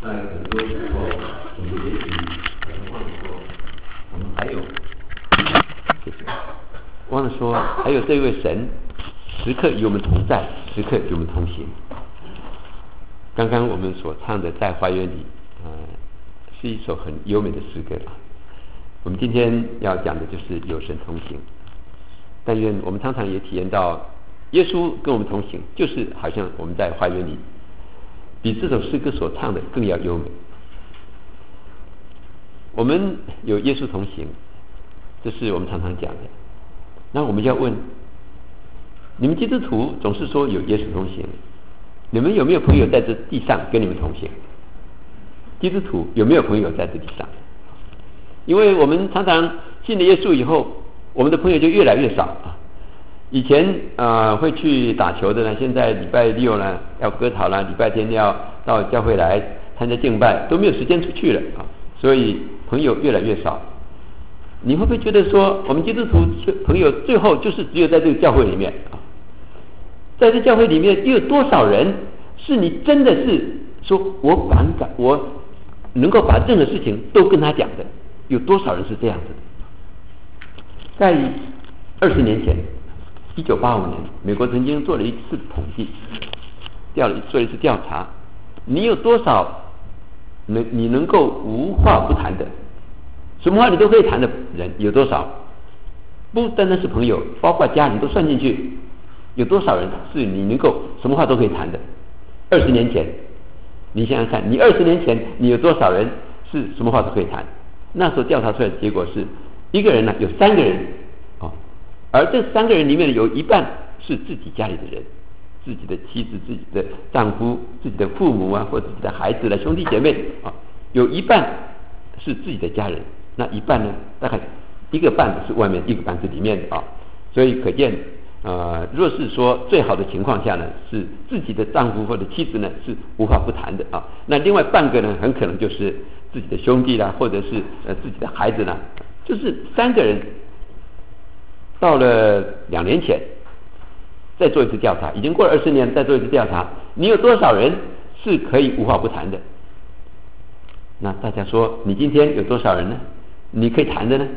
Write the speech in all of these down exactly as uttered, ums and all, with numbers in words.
在很多时候，我们也许可能忘了说，我们还有，谢谢，忘了说，还有这位神时刻与我们同在，时刻与我们同行。刚刚我们所唱的《在花园里》，呃，是一首很优美的诗歌啊。我们今天要讲的就是有神同行。但愿我们常常也体验到，耶稣跟我们同行，就是好像我们在花园里，比这首诗歌所唱的更要优美。我们有耶稣同行，这是我们常常讲的。那我们要问，你们基督徒总是说有耶稣同行，你们有没有朋友在这地上跟你们同行？基督徒有没有朋友在这地上？因为我们常常信了耶稣以后，我们的朋友就越来越少啊。以前啊、呃、会去打球的呢，现在礼拜六呢要割桃了，礼拜天要到教会来参加敬拜，都没有时间出去了啊，所以朋友越来越少。你会不会觉得说，我们基督徒朋友最后就是只有在这个教会里面啊？在这教会里面，又有多少人是你真的是说我敢敢我能够把任何事情都跟他讲的？有多少人是这样子的？在二十年前，一九八五年，美国曾经做了一次统计，调了做了一次调查，你有多少能你能够无话不谈的，什么话你都可以谈的人有多少？不单单是朋友，包括家人都算进去，有多少人是你能够什么话都可以谈的？二十年前，你想想看，你二十年前你有多少人是什么话都可以谈？那时候调查出来的结果是，一个人呢有三个人哦，而这三个人里面有一半是自己家里的人，自己的妻子、自己的丈夫、自己的父母啊，或者自己的孩子的兄弟姐妹啊，有一半是自己的家人，那一半呢，大概一个半是外面，一个半是里面的啊，所以可见。呃，若是说最好的情况下呢，是自己的丈夫或者妻子呢是无话不谈的啊，那另外半个呢，很可能就是自己的兄弟啦，或者是呃自己的孩子啦，就是三个人。到了两年前，再做一次调查，已经过了二十年，再做一次调查，你有多少人是可以无话不谈的？那大家说，你今天有多少人呢？你可以谈的呢？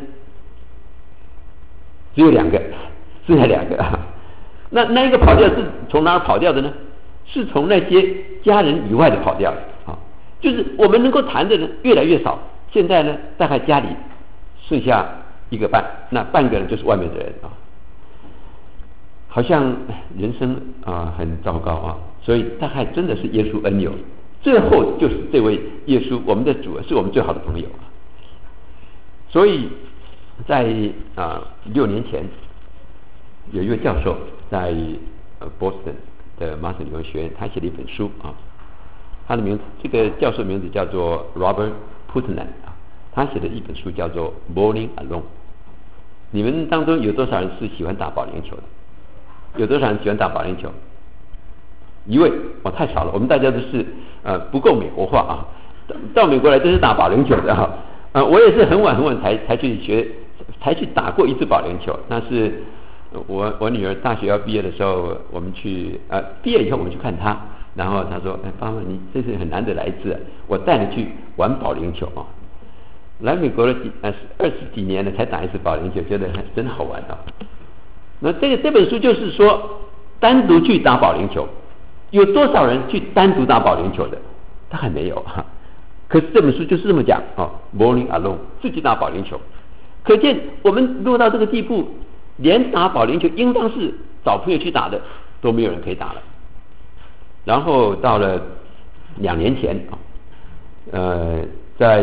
只有两个。剩下两个啊，那那一个跑掉是从哪儿跑掉的呢？是从那些家人以外的跑掉的啊，就是我们能够谈的人越来越少。现在呢，大概家里剩下一个半，那半个人就是外面的人啊，好像人生啊很糟糕啊，所以大概真的是耶稣恩友，最后就是这位耶稣，我们的主是我们最好的朋友啊。所以在啊六年前。有一位教授在呃 Boston 的麻省理工学院，他写了一本书啊，他的名字，这个教授名字叫做 Robert Putnam 啊，他写的一本书叫做 Bowling Alone。你们当中有多少人是喜欢打保龄球的？有多少人喜欢打保龄球？一位哦，太少了，我们大家都是呃不够美国化啊，到美国来都是打保龄球的哈。呃，我也是很晚很晚才才去学，才去打过一次保龄球，那是。我我女儿大学要毕业的时候，我们去呃毕业以后我们去看她，然后她说：“哎，爸爸，你这次很难得来一次，我带你去玩保龄球啊。”来美国了几呃二十几年了才打一次保龄球，觉得真好玩啊。那这个这本书就是说，单独去打保龄球，有多少人去单独打保龄球的？他还没有哈。可是这本书就是这么讲哦 ，bowling alone， 自己打保龄球，可见我们落到这个地步。连打保龄球应当是找朋友去打的，都没有人可以打了。然后到了两年前啊，呃，在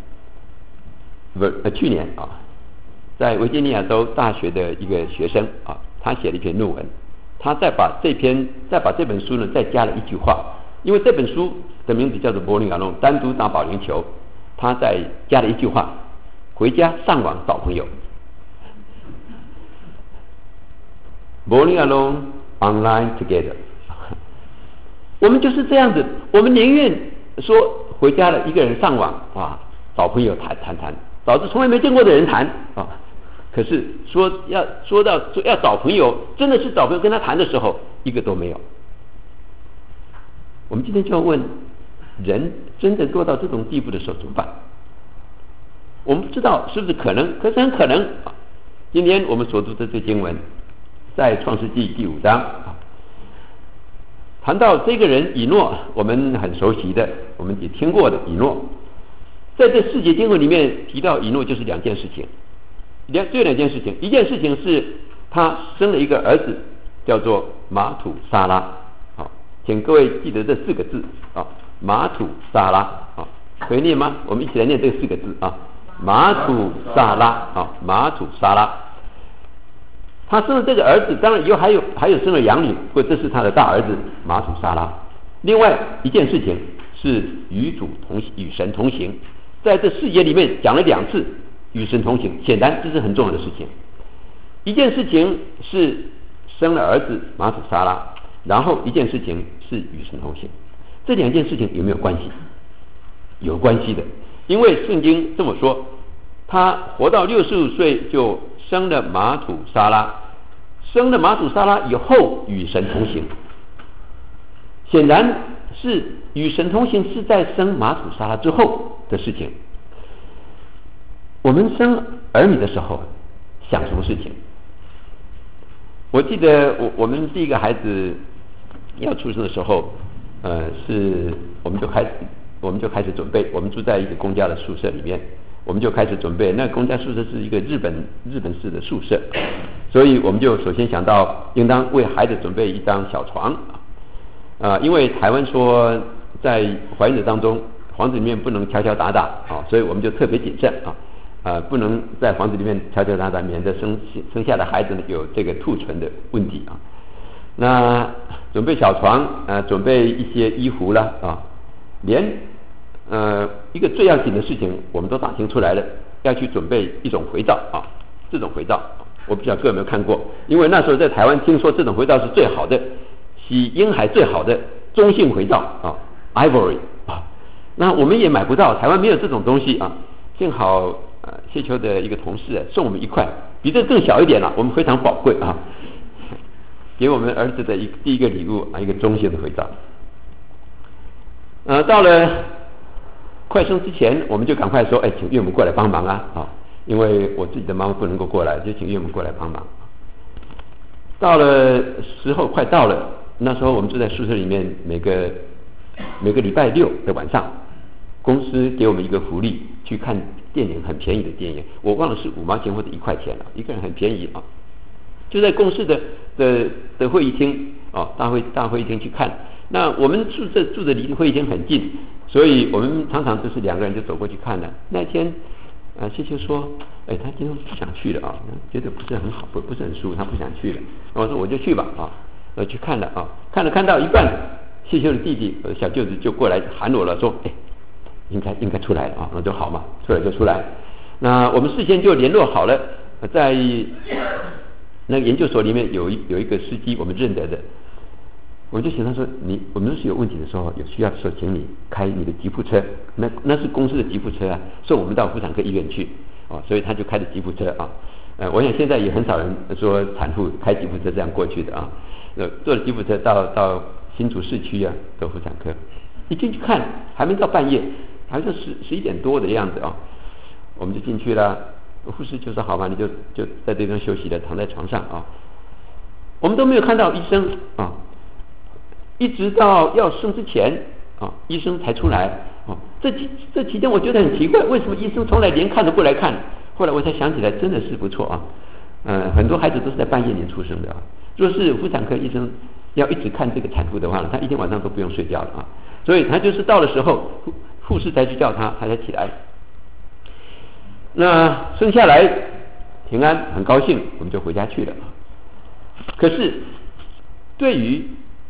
呃去年啊，在维吉尼亚州大学的一个学生啊，他写了一篇论文，他再把这篇再把这本书呢再加了一句话，因为这本书的名字叫做《Bowling Alone》，单独打保龄球，他再加了一句话：回家上网找朋友。Bowling alone, online together。我们就是这样子，我们宁愿说回家了一个人上网啊，找朋友谈谈谈，找着从来没见过的人谈啊。可是说要说到说要找朋友，真的是找朋友跟他谈的时候，一个都没有。我们今天就要问， 人真的落到这种地步的时候怎么办？我们不知道是不是可能，可是很可能。今天我们所读的这经文，在创世纪第五章啊，谈到这个人以诺，我们很熟悉的，我们也听过的以诺，在这四节经文里面提到以诺就是两件事情，两这两件事情，一件事情是他生了一个儿子，叫做马土沙拉。好，请各位记得这四个字啊，马土沙拉啊，可以念吗？我们一起来念这四个字啊，马土沙拉啊，马土沙拉。他生了这个儿子，当然以后还有还有生了养女，不过这是他的大儿子马土沙拉。另外一件事情是与主同与神同行，在这四节里面讲了两次与神同行，显然这是很重要的事情。一件事情是生了儿子马土沙拉，然后一件事情是与神同行。这两件事情有没有关系？有关系的，因为圣经这么说，他活到六十五岁就生了马土沙拉，生了马土沙拉以后与神同行，显然是与神同行是在生马土沙拉之后的事情。我们生儿女的时候想什么事情？我记得我我们第一个孩子要出生的时候，呃，是我们就开始我们就开始准备，我们住在一个公家的宿舍里面，我们就开始准备。那公家宿舍是一个日本日本式的宿舍，所以我们就首先想到应当为孩子准备一张小床啊、呃，因为台湾说在怀孕的当中，房子里面不能敲敲打打啊，所以我们就特别谨慎啊。呃，不能在房子里面敲敲打打，免得生生下的孩子呢有这个兔唇的问题啊。那准备小床，呃，准备一些衣服啦啊，连呃一个最要紧的事情我们都打听出来了，要去准备一种肥皂啊，这种肥皂我不知道各位有没有看过，因为那时候在台湾听说这种肥皂是最好的，洗婴孩最好的中性肥皂啊 ，Ivory 啊，那我们也买不到，台湾没有这种东西啊，幸好。呃，谢秋的一个同事送我们一块，比这更小一点了，我们非常宝贵啊，给我们儿子的一第一个礼物啊，一个中性的肥皂。呃，到了快生之前，我们就赶快说，哎，请岳母过来帮忙啊，啊，因为我自己的妈妈不能够过来，就请岳母过来帮忙。到了时候快到了，那时候我们住在宿舍里面，每个每个礼拜六的晚上，公司给我们一个福利，去看电影，很便宜的电影，我忘了是五毛钱或者一块钱了，一个人很便宜啊。就在公司的的的会议厅啊，大会大会议厅去看。那我们宿舍住的离会议厅很近，所以我们常常就是两个人就走过去看了。那天，呃，谢谢说，哎，他今天不想去了啊，觉得不是很好，不不是很舒服，他不想去了。我说我就去吧啊，我去看了啊，看了看到一半，谢谢的弟弟呃小舅子就过来喊我了，说，哎。应该应该出来啊，那就好嘛，出来就出来。那我们事先就联络好了，在那个研究所里面有一有一个司机，我们认得的，我就请他说，你我们是有问题的时候，有需要的时候，请你开你的吉普车，那那是公司的吉普车啊，送我们到妇产科医院去哦，所以他就开着吉普车啊。呃，我想现在也很少人说产妇开吉普车这样过去的啊，呃，坐着吉普车到到新竹市区啊的妇产科，一进去看还没到半夜。好像十十一点多的样子啊，我们就进去了。护士就说：“好吧，你就就在这边休息了，躺在床上啊。”我们都没有看到医生啊，一直到要生之前啊，医生才出来啊。这期这期间我觉得很奇怪，为什么医生从来连看都不来看？后来我才想起来，真的是不错啊。呃，很多孩子都是在半夜里出生的啊。若是妇产科医生要一直看这个产妇的话呢，他一天晚上都不用睡觉了啊。所以他就是到的时候。护士才去叫他，他才起来。那生下来平安，很高兴，我们就回家去了。可是对于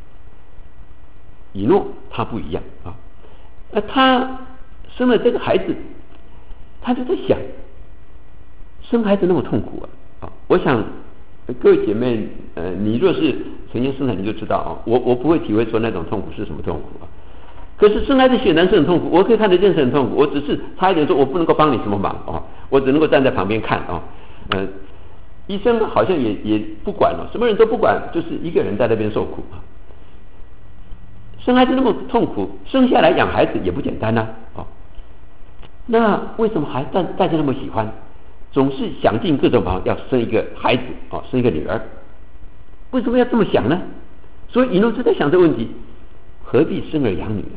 以诺，他不一样啊。那他生了这个孩子，他就在想，生孩子那么痛苦啊！啊，我想各位姐妹，呃，你若是曾经生产，你就知道啊，我我不会体会说那种痛苦是什么痛苦啊。可是生孩子显然是很痛苦，我可以看得见是很痛苦，我只是差一点说我不能够帮你什么忙哦，我只能够站在旁边看哦。呃，医生好像也也不管了，什么人都不管，就是一个人在那边受苦啊。 生孩子那么痛苦，生下来养孩子也不简单呐、啊，哦，那为什么还大大家那么喜欢，总是想尽各种办法要生一个孩子哦，生一个女儿？为什么要这么想呢？所以以诺就在想这个问题：何必生儿养女呢？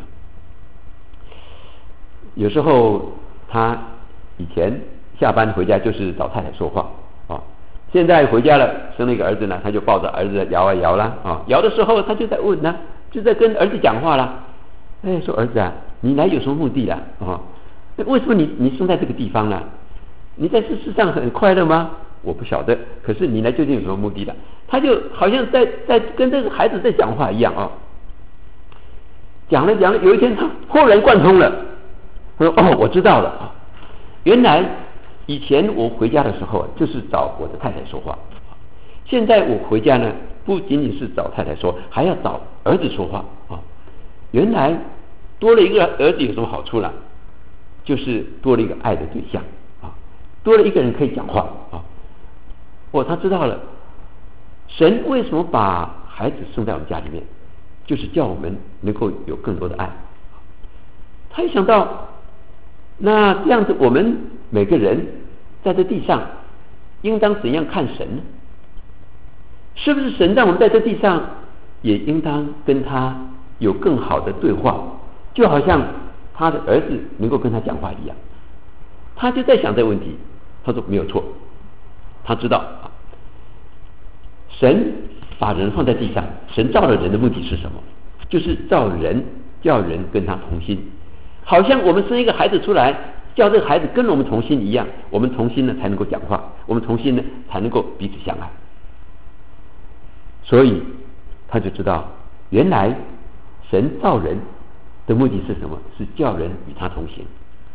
有时候他以前下班回家就是找太太说话啊，现在回家了，生了一个儿子呢，他就抱着儿子摇啊摇啦啊，摇的时候他就在问呢，就在跟儿子讲话啦。哎，说儿子啊，你来有什么目的啦？啊，为什么你你生在这个地方呢？你在世上很快乐吗？我不晓得，可是你来究竟有什么目的的？他就好像在在跟这个孩子在讲话一样啊。讲了讲了，有一天他豁然贯通了，他说：“哦，我知道了啊，原来以前我回家的时候就是找我的太太说话，现在我回家呢，不仅仅是找太太说，还要找儿子说话啊。原来多了一个儿子有什么好处呢？就是多了一个爱的对象啊，多了一个人可以讲话啊。哦，他知道了，神为什么把孩子生在我们家里面，就是叫我们能够有更多的爱。他一想到，那这样子我们每个人在这地上应当怎样看神呢？是不是神让我们在这地上也应当跟他有更好的对话，就好像他的儿子能够跟他讲话一样？他就在想这个问题。他说没有错，他知道啊，神把人放在地上，神造了人的目的是什么？就是造人，叫人跟他同心，好像我们生一个孩子出来，叫这个孩子跟我们同心一样，我们同心呢才能够讲话，我们同心呢才能够彼此相爱。所以他就知道，原来神造人的目的是什么？是叫人与他同行，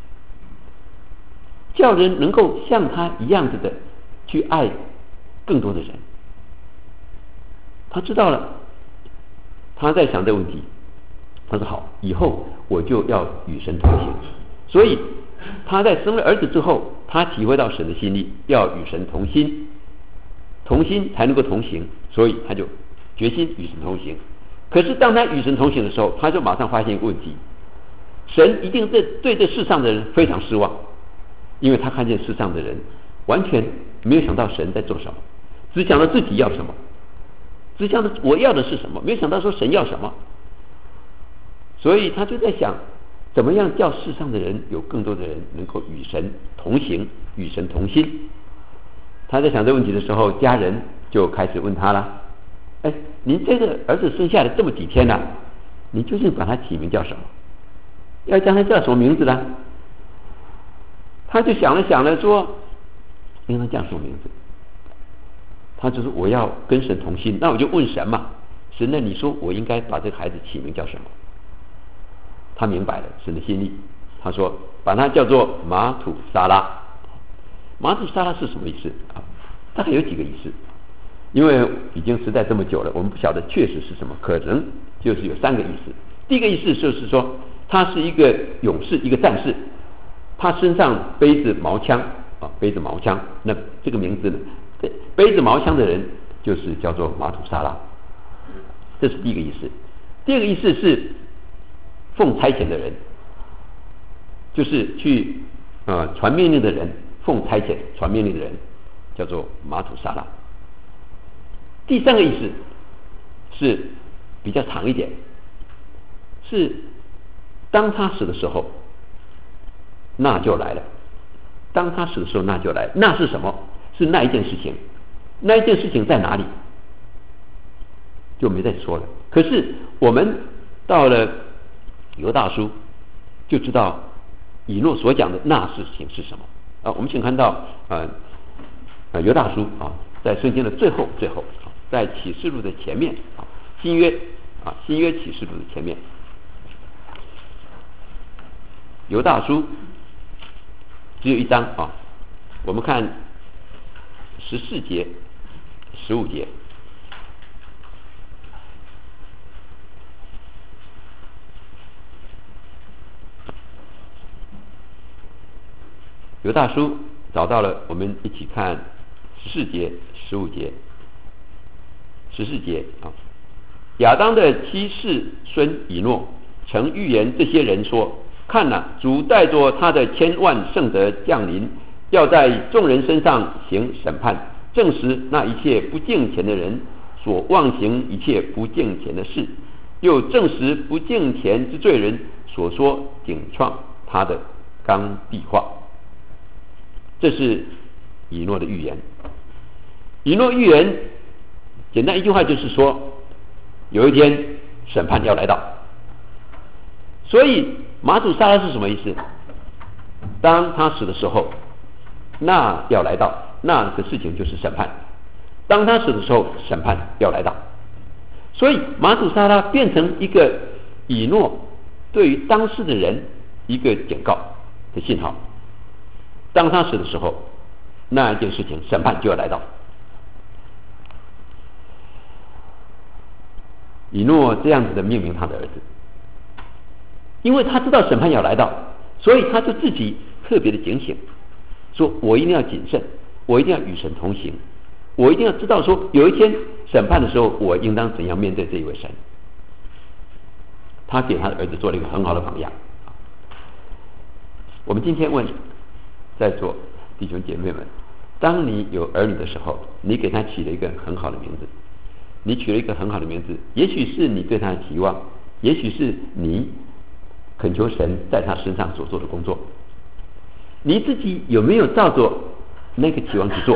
叫人能够像他一样子的去爱更多的人。他知道了，他在想这个问题。他说好，以后我就要与神同行。所以他在生了儿子之后，他体会到神的心意，要与神同心，同心才能够同行，所以他就决心与神同行。可是当他与神同行的时候，他就马上发现一个问题：神一定对对这世上的人非常失望，因为他看见世上的人完全没有想到神在做什么，只想到自己要什么，只想到我要的是什么，没有想到说神要什么。所以他就在想，怎么样叫世上的人有更多的人能够与神同行，与神同心。他在想这个问题的时候，家人就开始问他了：哎，您这个儿子生下来这么几天了、啊，你究竟把他起名叫什么？要将他叫什么名字呢？他就想了想了，说应当叫什么名字？他就说我要跟神同心，那我就问神嘛，神呢，你说我应该把这个孩子起名叫什么？他明白了神的心意，他说把它叫做马土沙拉。马土沙拉是什么意思啊？大概有几个意思，因为已经实在这么久了，我们不晓得确实是什么，可能就是有三个意思。第一个意思就是说，他是一个勇士，一个战士，他身上背着矛枪啊，背着矛枪。那这个名字呢，背着矛枪的人就是叫做马土沙拉，这是第一个意思。第二个意思是奉差遣的人，就是去呃传命令的人，奉差遣传命令的人叫做马土沙拉。第三个意思是比较长一点，是当他死的时候，那就来了。当他死的时候，那就来。那是什么？是那一件事情。那一件事情在哪里？就没再说了。可是我们到了犹大书，就知道以诺所讲的那事情是什么啊？我们请看到呃呃犹大书啊，在圣经的最后最后，啊、在启示录的前面啊，新约啊新约启示录的前面，犹大书只有一章啊，我们看十四节、十五节。犹大书找到了，我们一起看十四节、十五节。十四节啊， 亚当的七世孙以诺曾预言这些人说：看哪、啊，主带着他的千万圣德降临，要在众人身上行审判，证实那一切不敬虔的人所妄行一切不敬虔的事，又证实不敬虔之罪人所说顶撞他的刚愎话。这是以诺的预言。以诺预言简单一句话就是说，有一天审判要来到。所以马土沙拉是什么意思？当他死的时候，那要来到，那个事情就是审判。当他死的时候，审判要来到。所以马土沙拉变成一个以诺对于当时的人一个警告的信号。当他死的时候，那一件事情审判就要来到。以诺这样子的命名他的儿子，因为他知道审判要来到，所以他就自己特别的警醒，说我一定要谨慎，我一定要与神同行，我一定要知道说有一天审判的时候，我应当怎样面对这一位神。他给他的儿子做了一个很好的榜样。我们今天问在座弟兄姐妹们，当你有儿女的时候，你给他起了一个很好的名字，你取了一个很好的名字，也许是你对他的期望，也许是你恳求神在他身上所做的工作，你自己有没有照着那个期望去做？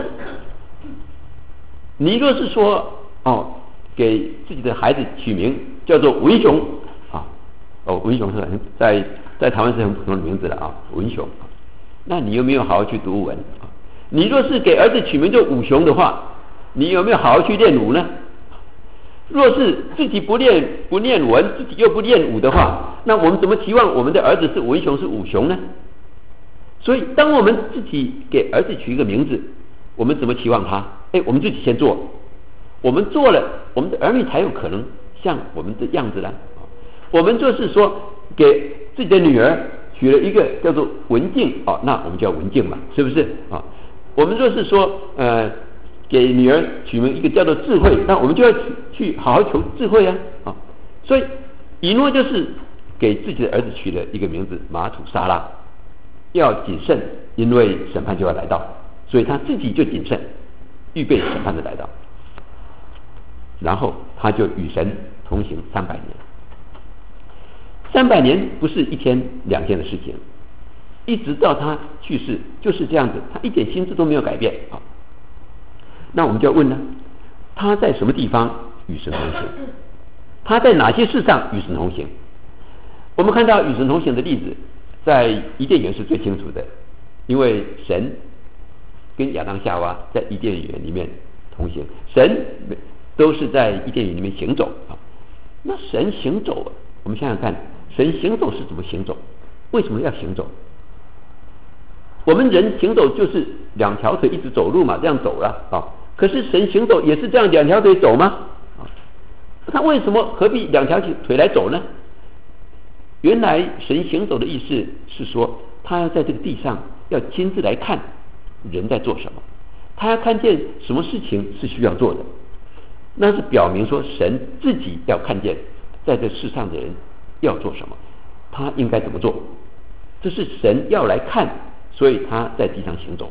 你若是说哦，给自己的孩子取名叫做文雄啊，哦，文雄是很在在台湾是很普通的名字了啊，文雄。那你有没有好好去读文啊？你若是给儿子取名叫武雄的话，你有没有好好去练武呢？若是自己不练不练文，自己又不练武的话，那我们怎么期望我们的儿子是文雄是武雄呢？所以当我们自己给儿子取一个名字，我们怎么期望他？哎，我们自己先做，我们做了，我们的儿女才有可能像我们的样子呢。我们就是说给自己的女儿取了一个叫做文静哦，那我们叫文静嘛，是不是啊？我们若是说呃给女儿取名一个叫做智慧，那我们就要去去好好求智慧啊啊！所以以诺就是给自己的儿子取了一个名字马土沙拉，要谨慎，因为审判就要来到，所以他自己就谨慎，预备审判的来到，然后他就与神同行三百年。三百年不是一天两天的事情，一直到他去世就是这样子，他一点心智都没有改变啊。那我们就要问呢，他在什么地方与神同行？他在哪些事上与神同行？我们看到与神同行的例子，在伊甸园是最清楚的，因为神跟亚当夏娃在伊甸园里面同行，神都是在伊甸园里面行走啊。那神行走，我们想想看，神行走是怎么行走？为什么要行走？我们人行走就是两条腿一直走路嘛，这样走了啊。可是神行走也是这样两条腿走吗？啊，他为什么何必两条腿来走呢？原来神行走的意思是说，他要在这个地上要亲自来看人在做什么，他要看见什么事情是需要做的，那是表明说神自己要看见在这世上的人要做什么，他应该怎么做，这是神要来看，所以他在地上行走。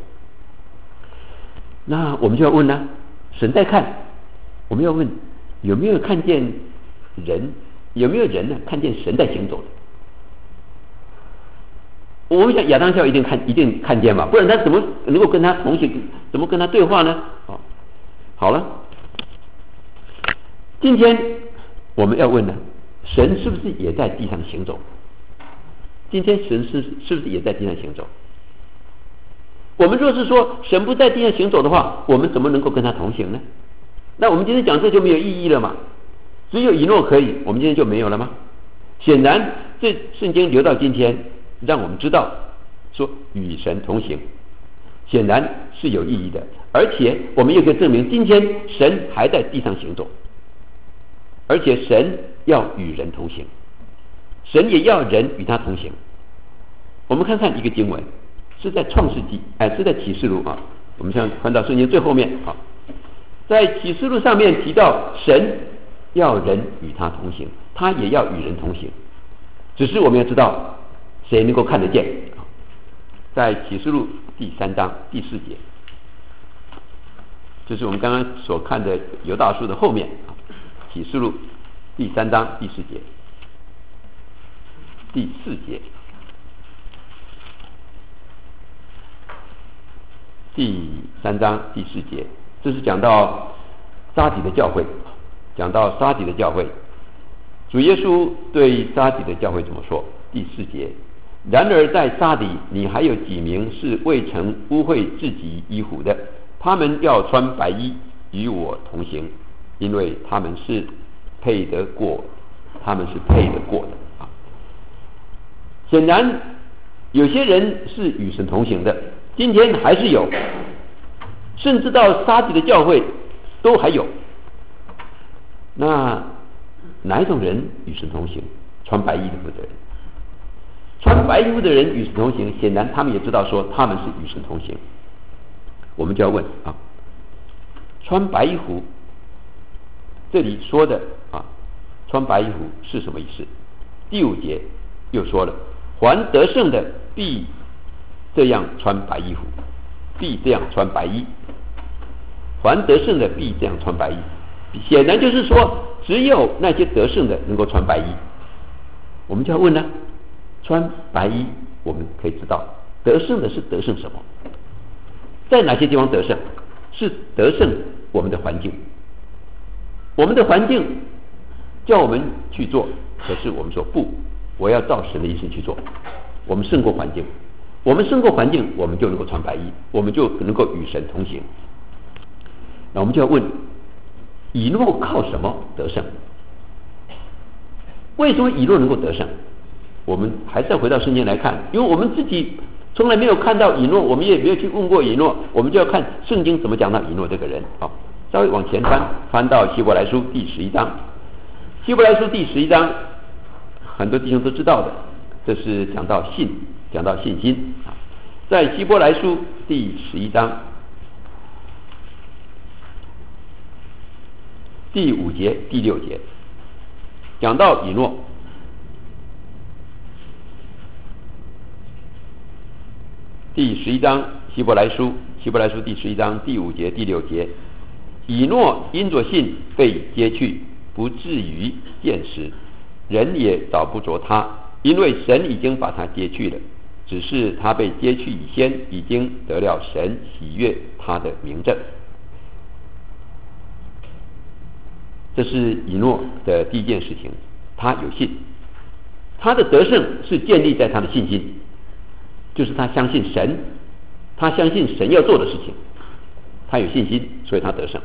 那我们就要问呢，神在看，我们要问有没有看见人，有没有人呢看见神在行走的？我们想亚当夏娃一定看一定看见嘛，不然他怎么能够跟他同行，怎么跟他对话呢？哦，好了，今天我们要问呢，神是不是也在地上行走？今天神是是不是也在地上行走？我们若是说神不在地上行走的话，我们怎么能够跟他同行呢？那我们今天讲这就没有意义了嘛？只有以诺可以，我们今天就没有了吗？显然这圣经留到今天，让我们知道说与神同行显然是有意义的，而且我们也可以证明今天神还在地上行走，而且神要与人同行，神也要人与他同行。我们看看一个经文，是在创世纪，哎，是在启示录啊。我们现在翻到圣经最后面啊，在启示录上面提到神要人与他同行，他也要与人同行。只是我们要知道谁能够看得见。在启示录第三章第四节，就是我们刚刚所看的犹大书的后面，启示录第三章第四节，第四节，第三章第四节，这是讲到撒底的教会，讲到撒底的教会，主耶稣对撒底的教会怎么说？第四节，然而在撒底，你还有几名是未曾污秽自己衣服的，他们要穿白衣与我同行，因为他们是配得过，他们是配得过的啊。显然，有些人是与神同行的，今天还是有，甚至到撒底的教会都还有。那哪一种人与神同行？穿白衣服的人。穿白衣服的人与神同行，显然他们也知道说他们是与神同行。我们就要问啊，穿白衣服这里说的啊，穿白衣服是什么意思？第五节又说了，凡得胜的必这样穿白衣服，必这样穿白衣。凡得胜的必这样穿白衣，显然就是说，只有那些得胜的能够穿白衣。我们就要问呢，穿白衣，我们可以知道得胜的是得胜什么？在哪些地方得胜？是得胜我们的环境。我们的环境叫我们去做，可是我们说不，我要照神的意思去做。我们胜过环境，我们胜过环境，我们就能够穿白衣，我们就能够与神同行。那我们就要问，以诺靠什么得胜？为什么以诺能够得胜？我们还是要回到圣经来看，因为我们自己从来没有看到以诺，我们也没有去问过以诺，我们就要看圣经怎么讲到以诺这个人。好，稍微往前翻，翻到希伯来书第十一章。希伯来书第十一章，很多弟兄都知道的，这是讲到信，讲到信心啊。在希伯来书第十一章第五节、第六节，讲到以诺。第十一章希伯来书，希伯来书第十一章第五节、第六节，以诺因着信被接去，不至于见死，人也找不着他，因为神已经把他接去了。只是他被接去以先，已经得了神喜悦他的明证。这是以诺的第一件事情，他有信，他的得胜是建立在他的信心，就是他相信神，他相信神要做的事情，他有信心，所以他得胜。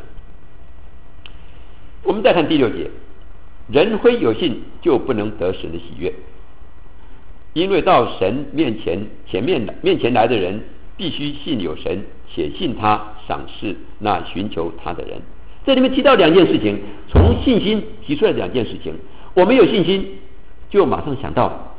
我们再看第六节，人非有信就不能得神的喜悦，因为到神面前前面面前来的人，必须信有神，且信他赏识那寻求他的人。这里面提到两件事情，从信心提出来两件事情。我们有信心，就马上想到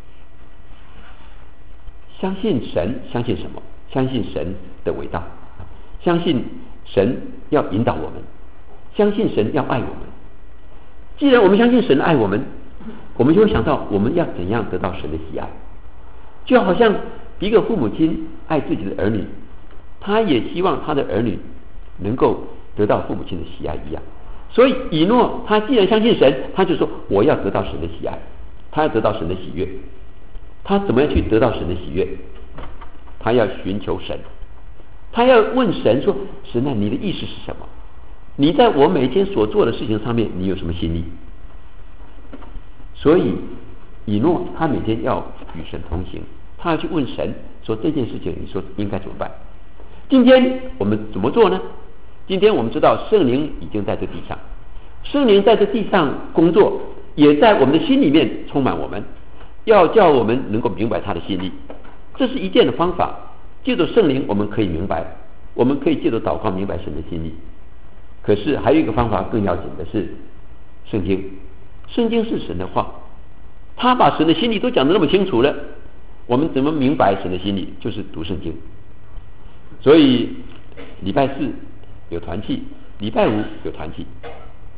相信神，相信什么？相信神的伟大，相信神要引导我们，相信神要爱我们。既然我们相信神爱我们，我们就会想到我们要怎样得到神的喜爱。就好像一个父母亲爱自己的儿女，他也希望他的儿女能够得到父母亲的喜爱一样。所以以诺他既然相信神，他就说我要得到神的喜爱，他要得到神的喜悦。他怎么样去得到神的喜悦？他要寻求神，他要问神说，神啊，你的意思是什么？你在我每天所做的事情上面，你有什么心意？所以以诺他每天要与神同行，他要去问神说，这件事情你说应该怎么办？今天我们怎么做呢？今天我们知道圣灵已经在这地上，圣灵在这地上工作，也在我们的心里面充满我们，要叫我们能够明白他的心意。这是一件的方法，借着圣灵我们可以明白，我们可以借着祷告明白神的心意。可是还有一个方法更要紧的是圣经，圣经是神的话，他把神的心意都讲得那么清楚了，我们怎么明白神的心意？就是读圣经。所以礼拜四有团契，礼拜五有团契，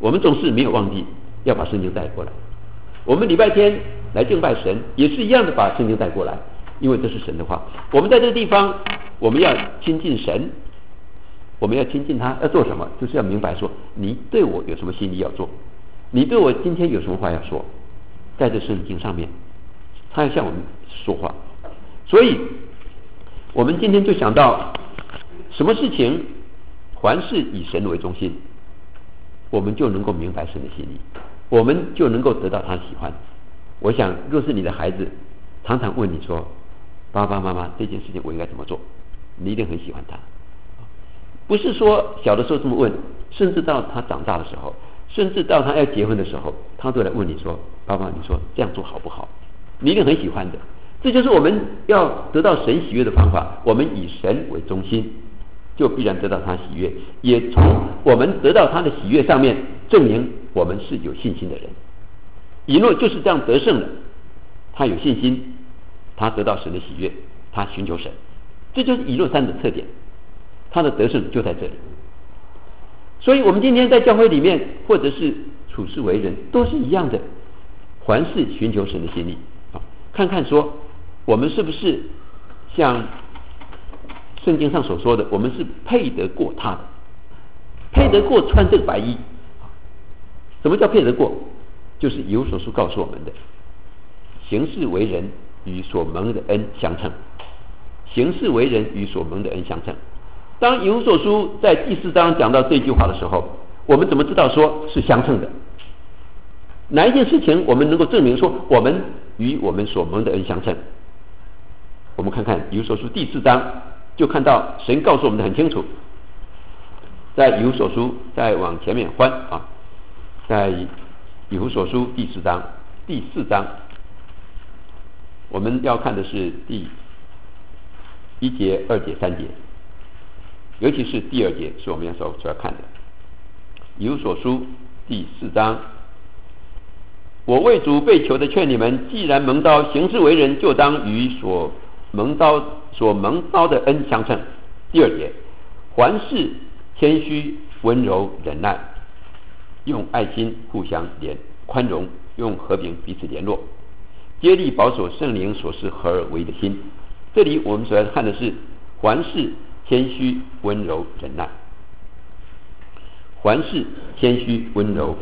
我们总是没有忘记要把圣经带过来。我们礼拜天来敬拜神，也是一样的把圣经带过来，因为这是神的话。我们在这个地方，我们要亲近神，我们要亲近他，要做什么？就是要明白说，你对我有什么心意要做，你对我今天有什么话要说，在这圣经上面，他要向我们说话。所以，我们今天就想到，什么事情凡是以神为中心，我们就能够明白神的心意，我们就能够得到他的喜欢。我想，若是你的孩子常常问你说：“爸爸妈妈，这件事情我应该怎么做？”你一定很喜欢他。不是说小的时候这么问，甚至到他长大的时候，甚至到他要结婚的时候，他都来问你说：“爸爸，你说这样做好不好？”你一定很喜欢的。这就是我们要得到神喜悦的方法。我们以神为中心，就必然得到他喜悦，也从我们得到他的喜悦上面证明我们是有信心的人。以诺就是这样得胜的，他有信心，他得到神的喜悦，他寻求神，这就是以诺山的特点。他的得胜就在这里。所以我们今天在教会里面，或者是处事为人，都是一样的，凡事寻求神的心意啊，看看说我们是不是像圣经上所说的，我们是配得过他的，配得过穿这个白衣。什么叫配得过？就是以弗所书告诉我们的，行事为人与所蒙的恩相称，行事为人与所蒙的恩相称。当以弗所书在第四章讲到这句话的时候，我们怎么知道说是相称的？哪一件事情我们能够证明说我们与我们所蒙的恩相称？我们看看以弗所书第四章，就看到神告诉我们的很清楚。在以弗所书再往前面翻啊，在以弗所书第四章第四章，我们要看的是第一节、二节、三节，尤其是第二节是我们要所要看的。以弗所书第四章，我为主被囚的劝你们，既然蒙召行事为人，就当与所蒙召所蒙召的恩相称。第二节，凡事谦虚、温柔、忍耐，用爱心互相联宽容，用和平彼此联络，竭力保守圣灵所示合而为的心。这里我们所要看的是凡事谦虚、温柔、忍耐。凡事谦虚、温柔、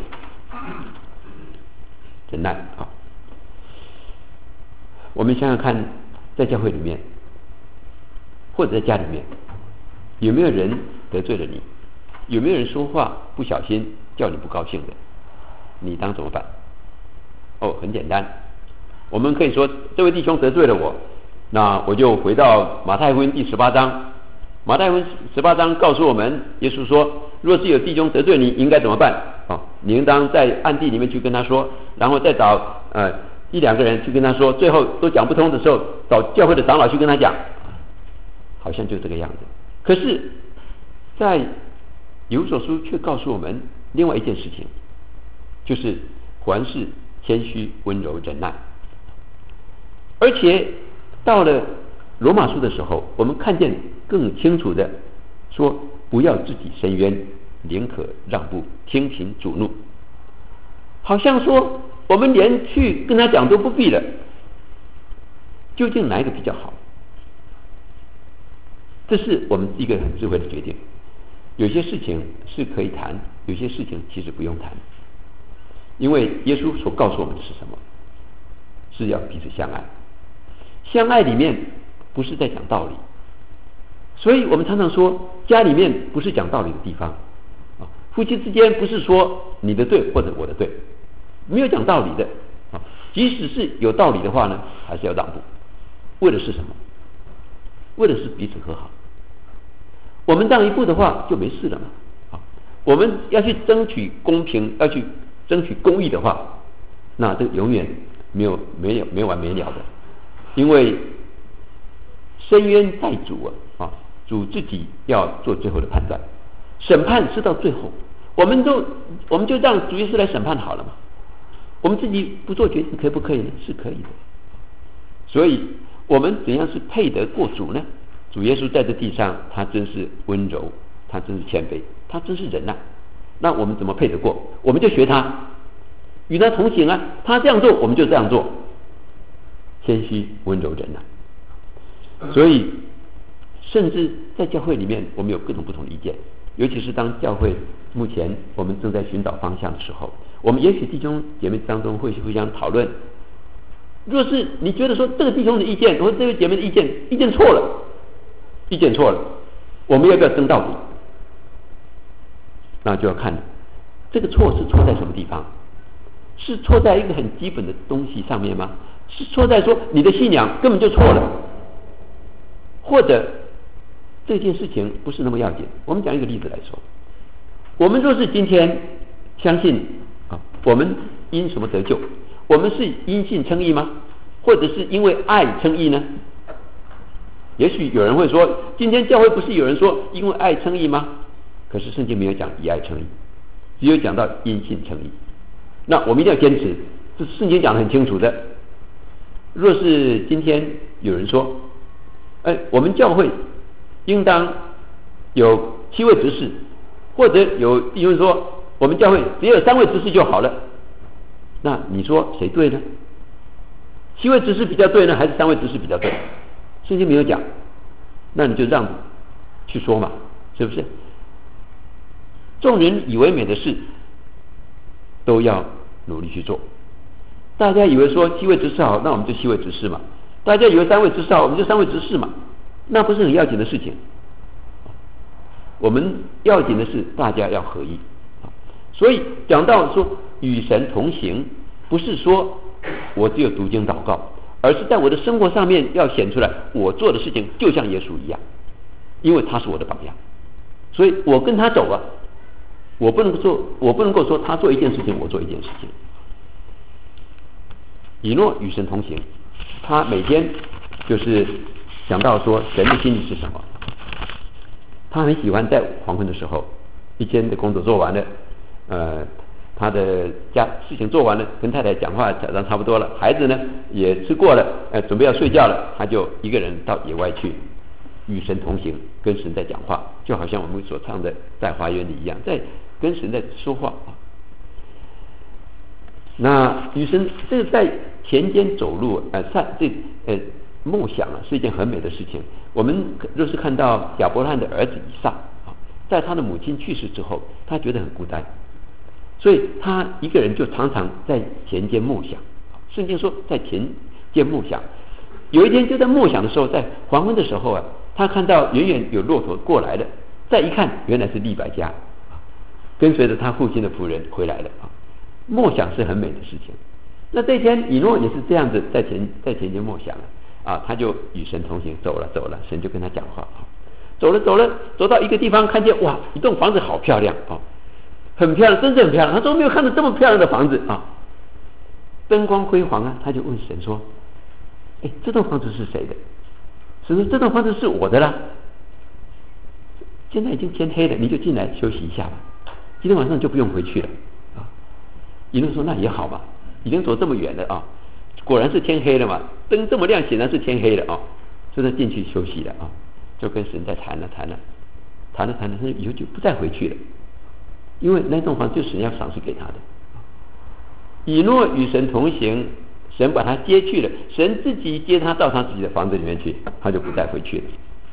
忍耐啊！我们想想看，在教会里面，或者在家里面，有没有人得罪了你？有没有人说话不小心叫你不高兴的？你当怎么办？哦，很简单，我们可以说这位弟兄得罪了我，那我就回到马太福音第十八章。马太福音十八章告诉我们，耶稣说，若是有弟兄得罪你，应该怎么办？哦，你应当在暗地里面去跟他说，然后再找呃一两个人去跟他说，最后都讲不通的时候，找教会的长老去跟他讲，好像就这个样子。可是，在以弗所书却告诉我们另外一件事情，就是凡事谦虚、温柔、忍耐。而且到了罗马书的时候，我们看见更清楚的说，不要自己伸冤，宁可让步，听凭主怒。好像说我们连去跟他讲都不必了，究竟哪一个比较好？这是我们一个很智慧的决定。有些事情是可以谈，有些事情其实不用谈，因为耶稣所告诉我们的是什么？是要彼此相爱。相爱里面不是在讲道理，所以我们常常说，家里面不是讲道理的地方啊，夫妻之间不是说你的对或者我的对，没有讲道理的啊。即使是有道理的话呢，还是要让步。为的是什么？为的是彼此和好。我们让一步的话就没事了嘛。啊，我们要去争取公平，要去争取公义的话，那这个永远没有没有没完没了的，因为伸冤在主啊，啊，主自己要做最后的判断，审判是到最后，我们就我们就让主耶稣来审判好了嘛。我们自己不做决定可不可以呢？是可以的。所以我们怎样是配得过主呢？主耶稣在这地上，他真是温柔，他真是谦卑，他真是忍耐。 那我们怎么配得过？我们就学他，与他同行啊，他这样做我们就这样做，谦虚温柔忍耐。所以甚至在教会里面我们有各种不同的意见，尤其是当教会目前我们正在寻找方向的时候，我们也许弟兄姐妹当中会互相讨论，若是你觉得说这个弟兄的意见或者这位姐妹的意见意见错了，意见错了，我们要不要争到底？那就要看这个错是错在什么地方，是错在一个很基本的东西上面吗？是错在说你的信仰根本就错了，或者这件事情不是那么要紧。我们讲一个例子来说，我们若是今天相信啊，我们因什么得救？我们是因信称义吗？或者是因为爱称义呢？也许有人会说，今天教会不是有人说因为爱称义吗？可是圣经没有讲以爱称义，只有讲到因信称义。那我们一定要坚持，这是圣经讲得很清楚的。若是今天有人说，哎，我们教会应当有七位执事，或者有弟兄说我们教会只有三位执事就好了，那你说谁对呢？七位执事比较对呢，还是三位执事比较对？圣经没有讲，那你就让去说嘛，是不是？众人以为美的事都要努力去做。大家以为说七位执事好，那我们就七位执事嘛。大家以为三位执事好，我们就三位执事嘛。那不是很要紧的事情。我们要紧的是大家要合一。所以讲到说与神同行，不是说我只有读经祷告，而是在我的生活上面要显出来，我做的事情就像耶稣一样，因为他是我的榜样，所以我跟他走啊。我不能做，我不能够说他做一件事情，我做一件事情。以诺与神同行，他每天就是想到说神的心意是什么。他很喜欢在黄昏的时候，一天的工作做完了，呃，他的家事情做完了，跟太太讲话讲得差不多了，孩子呢也吃过了，呃，准备要睡觉了，他就一个人到野外去与神同行，跟神在讲话，就好像我们所唱的在花园里一样，在跟神在说话。那与神这个在田间走路，呃，善这呃梦想啊，是一件很美的事情。我们若是看到亚伯拉罕的儿子以撒啊，在他的母亲去世之后，他觉得很孤单，所以他一个人就常常在田间梦想。圣经说在田间梦想，有一天就在梦想的时候，在黄昏的时候啊，他看到远远有骆驼过来了，再一看，原来是利百加，跟随着他父亲的仆人回来了啊。梦想是很美的事情。那这一天以诺也是这样子在前在前间梦想了啊，他就与神同行，走了走了，神就跟他讲话啊，走了走了，走到一个地方，看见哇，一栋房子好漂亮啊，很漂亮，真的很漂亮。他说没有看到这么漂亮的房子啊，灯光辉煌啊，他就问神说：“哎，这栋房子是谁的？”神说：“这栋房子是我的啦。现在已经天黑了，你就进来休息一下吧，今天晚上就不用回去了。”啊，以诺说：“那也好吧。”已经走这么远了啊，果然是天黑了嘛，灯这么亮，显然是天黑了啊，所以他进去休息了啊，就跟神在谈了谈了，谈了谈了，他以后就不再回去了，因为那栋房就神要赏赐给他的。以诺与神同行，神把他接去了，神自己接他到他自己的房子里面去，他就不再回去了。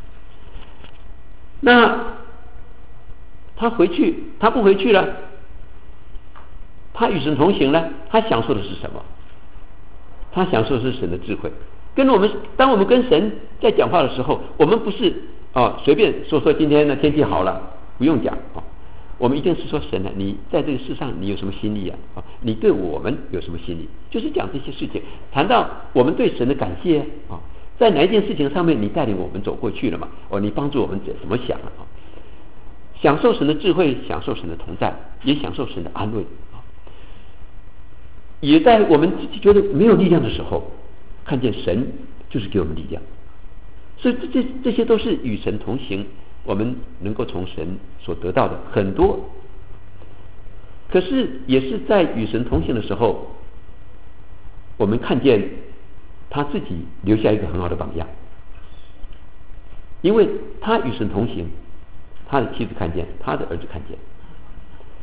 那他回去，他不回去了。他与神同行呢，他享受的是什么？他享受的是神的智慧。跟我们，当我们跟神在讲话的时候，我们不是哦随便说说今天的天气好了，不用讲哦，我们一定是说神呢，你在这个世上你有什么心意啊？哦，你对我们有什么心意？就是讲这些事情，谈到我们对神的感谢啊、哦，在哪一件事情上面你带领我们走过去了嘛？哦，你帮助我们怎么想啊？享受神的智慧，享受神的同在，也享受神的安慰。也在我们自己觉得没有力量的时候，看见神就是给我们力量，所以这这这些都是与神同行，我们能够从神所得到的很多。可是也是在与神同行的时候，我们看见他自己留下一个很好的榜样，因为他与神同行，他的妻子看见，他的儿子看见，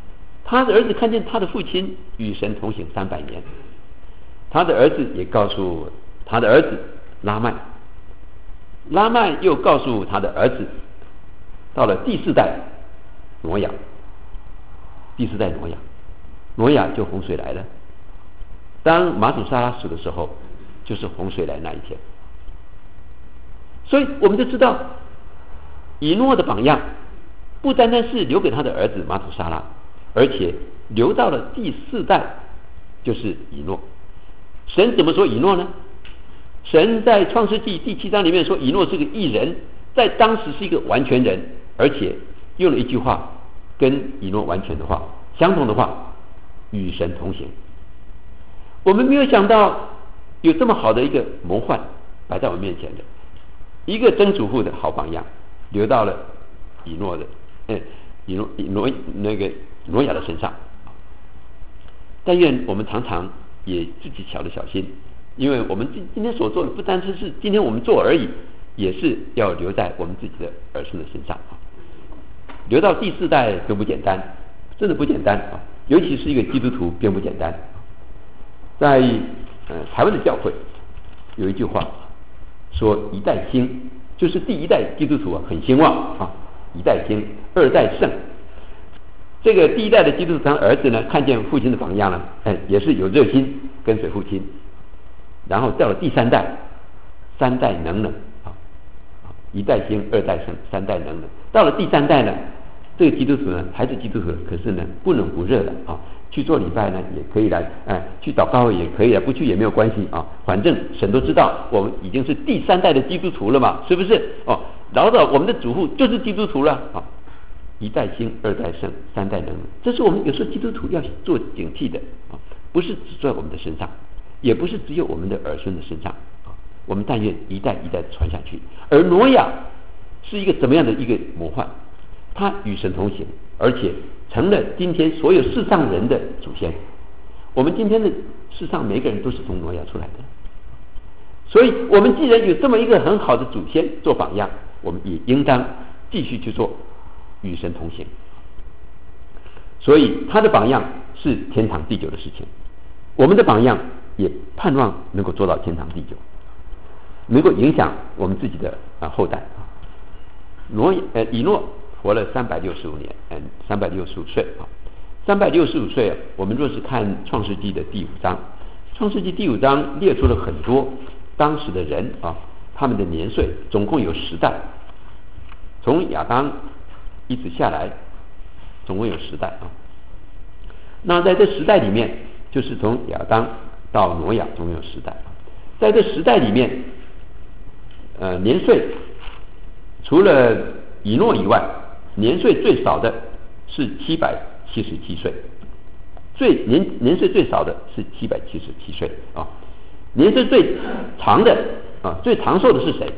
他的儿子看见他的父亲与神同行三百年，他的儿子也告诉他的儿子拉麦，拉麦又告诉他的儿子，到了第四代挪亚，第四代挪亚，挪亚就洪水来了。当马祖沙拉死的时候，就是洪水来那一天。所以我们就知道，以诺的榜样不单单是留给他的儿子马祖沙拉，而且留到了第四代，就是以诺。神怎么说以诺呢？神在创世纪第七章里面说，以诺是个义人，在当时是一个完全人，而且用了一句话跟以诺完全的话相同的话，与神同行。我们没有想到有这么好的一个谋划摆在我们面前的，一个曾祖父的好榜样留到了以诺的，呃，以诺以诺那个挪亚的身上。但愿我们常常也自己晓得小心，因为我们今今天所做的不单只是今天我们做而已，也是要留在我们自己的儿孙的身上啊。留到第四代更不简单，真的不简单啊！尤其是一个基督徒更不简单。在呃台湾的教会有一句话说，一代兴，就是第一代基督徒啊很兴旺啊，一代兴，二代盛。这个第一代的基督徒他儿子呢，看见父亲的榜样呢，哎，也是有热心跟随父亲。然后到了第三代，三代能能啊，一代兴，二代盛，三代能能。到了第三代呢，这个基督徒呢还是基督徒，可是呢不冷不热的啊。去做礼拜呢也可以来，哎，去祷告也可以了，不去也没有关系啊。反正神都知道，我们已经是第三代的基督徒了嘛，是不是？哦，然后我们的祖父就是基督徒了啊。一代兴，二代盛，三代能能，这是我们有时候基督徒要做警惕的啊，不是只在我们的身上，也不是只有我们的儿孙的身上啊。我们但愿一代一代传下去。而挪亚是一个怎么样的一个模范？他与神同行，而且成了今天所有世上人的祖先。我们今天的世上每个人都是从挪亚出来的，所以我们既然有这么一个很好的祖先做榜样，我们也应当继续去做与神同行。所以他的榜样是天长地久的事情，我们的榜样也盼望能够做到天长地久，能够影响我们自己的啊后代啊。挪呃以诺活了三百六十五年，嗯，三百六十五岁啊，三百六十五岁啊。我们若是看创世纪的第五章，创世纪第五章列出了很多当时的人啊，他们的年岁总共有十代，从亚当一直下来，总共有十代啊。那在这十代里面，就是从亚当到挪亚，总共有十代。在这十代里面，呃，年岁除了以诺以外，年岁最少的是七百七十七岁，最年年岁最少的是七百七十七岁啊。年岁最长的啊，最长寿的是谁？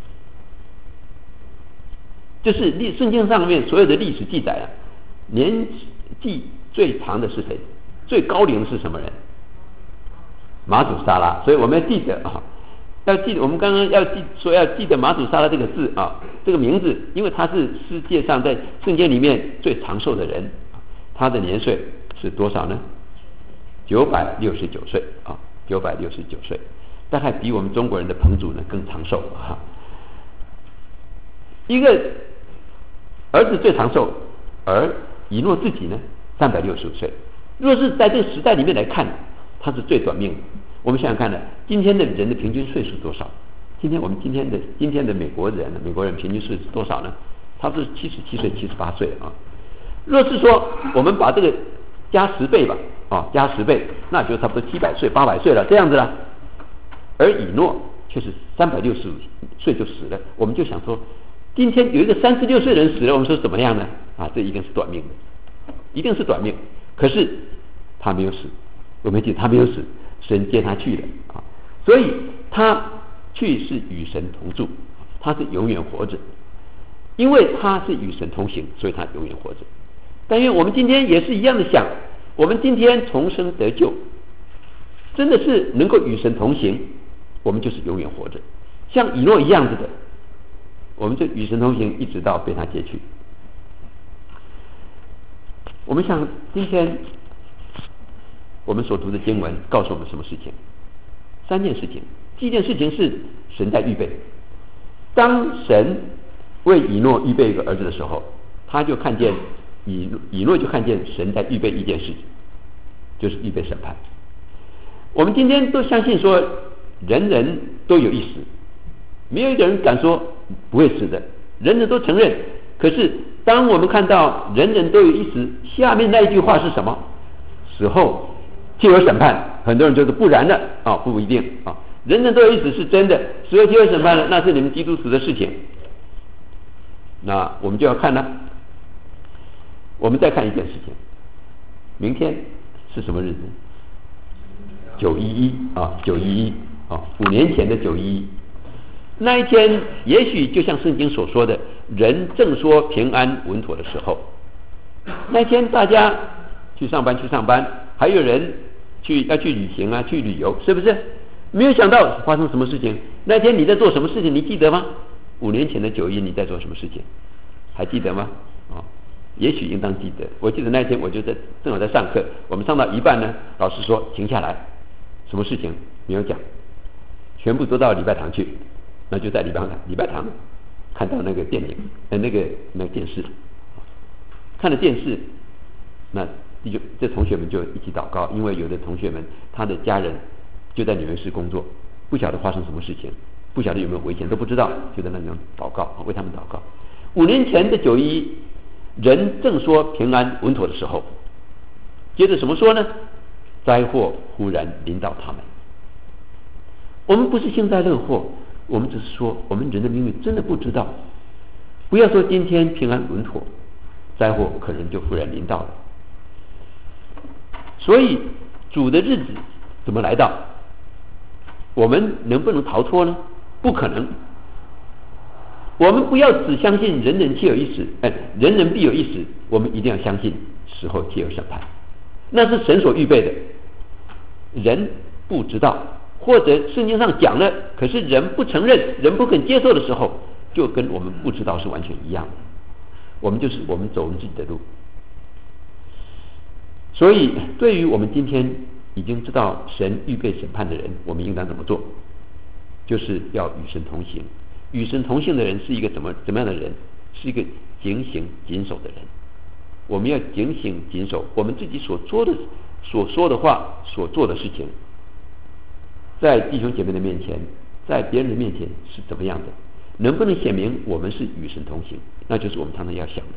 就是历圣经上面所有的历史记载啊，年纪最长的是谁？最高龄是什么人？马祖沙拉。所以我们要记得啊，要记得我们刚刚要记说要记得马祖沙拉这个字啊，这个名字，因为他是世界上在圣经里面最长寿的人，他的年岁是多少呢？九百六十九岁啊，九百六十九岁，大概比我们中国人的彭祖呢更长寿啊。一个儿子最长寿，而以诺自己呢三百六十五岁。若是在这个时代里面来看，他是最短命的。我们想想看呢，今天的人的平均岁数多少？今天我们今天的今天的美国人，美国人平均岁数多少呢？他是七十七岁、七十八岁啊。若是说我们把这个加十倍吧，啊，加十倍，那就差不多七百岁、八百岁了，这样子了。而以诺却是三百六十五岁就死了。我们就想说，今天有一个三十六岁人死了，我们说怎么样呢？啊，这一定是短命的，一定是短命。可是他没有死，我们记得他没有死，神接他去了啊，所以他去是与神同住，他是永远活着，因为他是与神同行，所以他永远活着。但愿我们今天也是一样的想，我们今天重生得救，真的是能够与神同行，我们就是永远活着，像以诺一样子的，我们就与神同行，一直到被他接去。 我们想今天我们所读的经文告诉我们什么事情？三件事情。第一件事情是神在预备，当神为以诺预备一个儿子的时候，他就看见以以诺就看见神在预备一件事情，就是预备审判。我们今天都相信说人人都有一死，没有一个人敢说不会死的，人人都承认。可是当我们看到人人都有一死，下面那一句话是什么？死后就有审判。很多人就是不然的啊，不一定啊。人人都有一死是真的，死后就有审判了，那是你们基督徒的事情。那我们就要看了，我们再看一件事情，明天是什么日子？九一一啊，九一一啊，五年前的九一一。那一天，也许就像圣经所说的，人正说平安稳妥的时候，那天大家去上班去上班，还有人去要去旅行啊，去旅游，是不是？没有想到发生什么事情。那天你在做什么事情？你记得吗？五年前的九一，你在做什么事情？还记得吗？哦，也许应当记得。我记得那天我就在正好在上课，我们上到一半呢，老师说停下来，什么事情没有讲，全部都到礼拜堂去。那就在礼拜堂礼拜堂看到那个电影，呃，那个那个电视，看了电视，那就这同学们就一起祷告，因为有的同学们他的家人就在纽约市工作，不晓得发生什么事情，不晓得有没有危险，都不知道，就在那种祷告，为他们祷告。五年前的九一，人正说平安稳妥的时候，接着怎么说呢？灾祸忽然临到他们。我们不是幸灾乐祸，我们只是说我们人的命运真的不知道。不要说今天平安稳妥，灾祸可能就忽然临到了。所以主的日子怎么来到？我们能不能逃脱呢？不可能。我们不要只相信人人皆有一死，哎，人人必有一死。我们一定要相信死后皆有审判，那是神所预备的。人不知道，或者圣经上讲了，可是人不承认，人不肯接受的时候，就跟我们不知道是完全一样的。我们就是我们走我们自己的路。所以，对于我们今天已经知道神预备审判的人，我们应当怎么做？就是要与神同行。与神同行的人是一个怎么怎么样的人？是一个警醒谨守的人。我们要警醒谨守我们自己所做的、所说的话、所做的事情，在弟兄姐妹的面前，在别人的面前是怎么样的？能不能显明我们是与神同行？那就是我们常常要想的。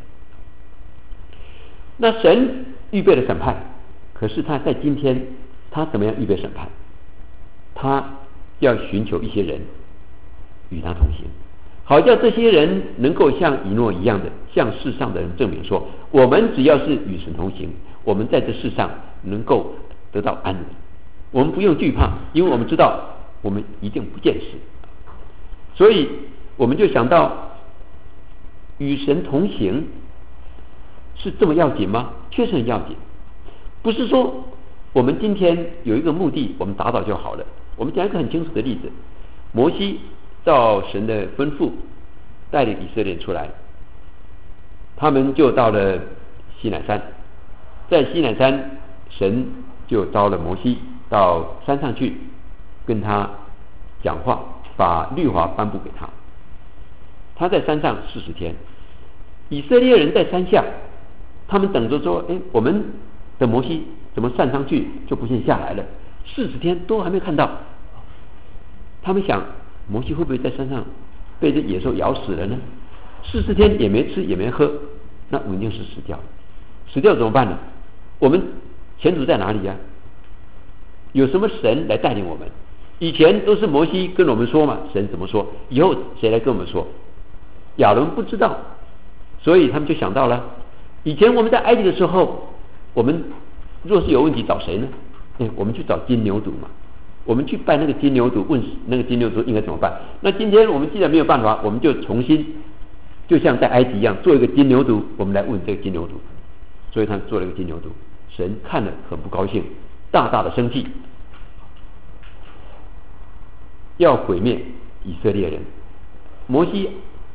那神预备了审判，可是他在今天，他怎么样预备审判？他要寻求一些人与他同行，好叫这些人能够像以诺一样的向世上的人证明说，我们只要是与神同行，我们在这世上能够得到安稳，我们不用惧怕，因为我们知道我们一定不见死。所以我们就想到与神同行是这么要紧吗？确实很要紧。不是说我们今天有一个目的，我们达到就好了。我们讲一个很清楚的例子，摩西照神的吩咐带领以色列出来，他们就到了西乃山，在西乃山，神就招了摩西到山上去跟他讲话，把律法颁布给他。他在山上四十天，以色列人在山下，他们等着说，哎，我们的摩西怎么上上去就不见下来了？四十天都还没看到。他们想，摩西会不会在山上被这野兽咬死了呢？四十天也没吃也没喝，那肯定是死掉了。死掉怎么办呢？我们前途在哪里呀？有什么神来带领我们？以前都是摩西跟我们说嘛，神怎么说？以后谁来跟我们说？亚伦不知道，所以他们就想到了，以前我们在埃及的时候，我们若是有问题找谁呢？哎，我们去找金牛犊嘛。我们去拜那个金牛犊，问那个金牛犊应该怎么办。那今天我们既然没有办法，我们就重新就像在埃及一样做一个金牛犊，我们来问这个金牛犊。所以他做了一个金牛犊，神看了很不高兴，大大的生气，要毁灭以色列人。摩西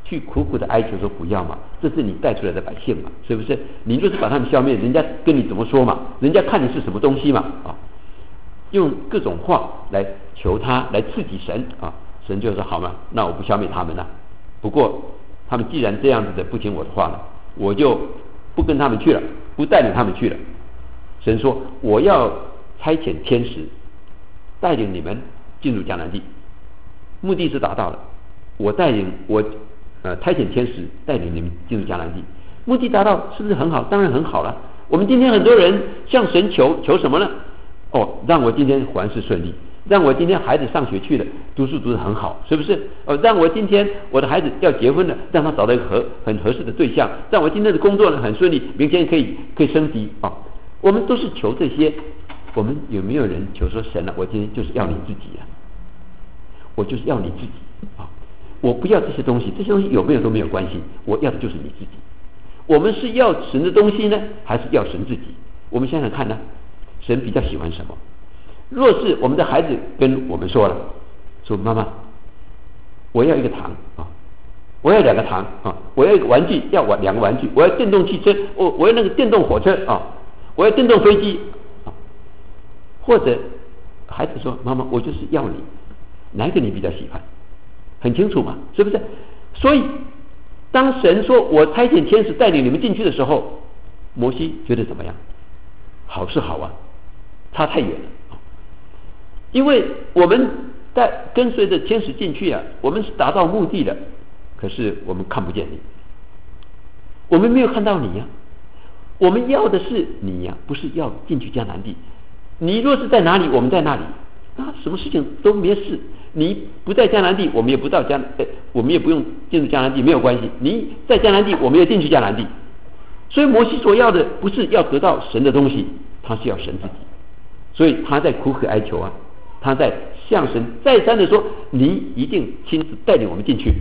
去苦苦的哀求说不要嘛，这是你带出来的百姓嘛，是不是？你若是把他们消灭，人家跟你怎么说嘛？人家看你是什么东西嘛？啊，用各种话来求他，来刺激神啊，神就说好嘛，那我不消灭他们了。不过他们既然这样子的不听我的话了，我就不跟他们去了，不带领他们去了。神说我要差遣天使带领你们进入迦南地，目的是达到了。我带领我呃差遣天使带领你们进入迦南地，目的达到是不是很好？当然很好了。我们今天很多人向神求求什么呢？哦，让我今天凡事顺利，让我今天孩子上学去了，读书读得很好，是不是？哦，让我今天我的孩子要结婚了，让他找到一个合很合适的对象，让我今天的工作呢很顺利，明天可以可以升级啊、哦。我们都是求这些。我们有没有人求说神啊，我今天就是要你自己啊，我就是要你自己啊，我不要这些东西，这些东西有没有都没有关系，我要的就是你自己。我们是要神的东西呢，还是要神自己？我们想想看呢，神比较喜欢什么？若是我们的孩子跟我们说了，说妈妈，我要一个糖啊，我要两个糖啊，我要一个玩具，要玩两个玩具，我要电动汽车，我我要那个电动火车啊，我要电动飞机。或者孩子说妈妈，我就是要你，哪一个你比较喜欢？很清楚嘛，是不是？所以当神说我差遣天使带领你们进去的时候，摩西觉得怎么样？好是好啊，差太远了。因为我们带跟随着天使进去啊，我们是达到目的的，可是我们看不见你，我们没有看到你呀、啊。我们要的是你呀、啊，不是要进去迦南地。你若是在哪里，我们在那里，啊，什么事情都没事。你不在迦南地，我们也不到迦，呃，我们也不用进入迦南地，没有关系。你在迦南地，我们也进去迦南地。所以摩西所要的不是要得到神的东西，他是要神自己。所以他在苦苦哀求啊，他在向神再三的说：“你一定亲自带领我们进去。”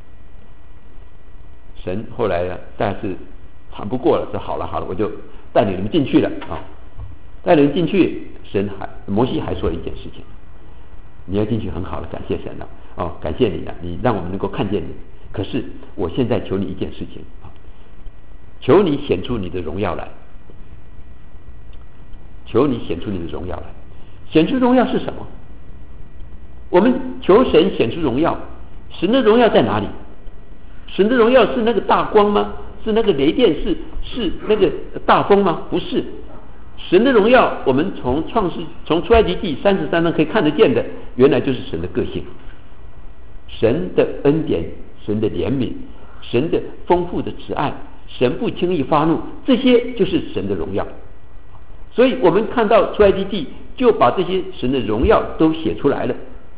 神后来呢，但是谈不过了，说：“好了好了，我就带领你们进去了啊。”带领进去，神还摩西还说了一件事情：你要进去很好了，感谢神了哦，感谢你了，你让我们能够看见你。可是我现在求你一件事情啊，求你显出你的荣耀来，求你显出你的荣耀来。显出荣耀是什么？我们求神显出荣耀，神的荣耀在哪里？神的荣耀是那个大光吗？是那个雷电？是是那个大风吗？不是。神的荣耀，我们从创世从出埃及记三十三章可以看得见的，原来就是神的个性，神的恩典，神的怜悯，神的丰富的慈爱，神不轻易发怒，这些就是神的荣耀。所以我们看到出埃及记就把这些神的荣耀都写出来了。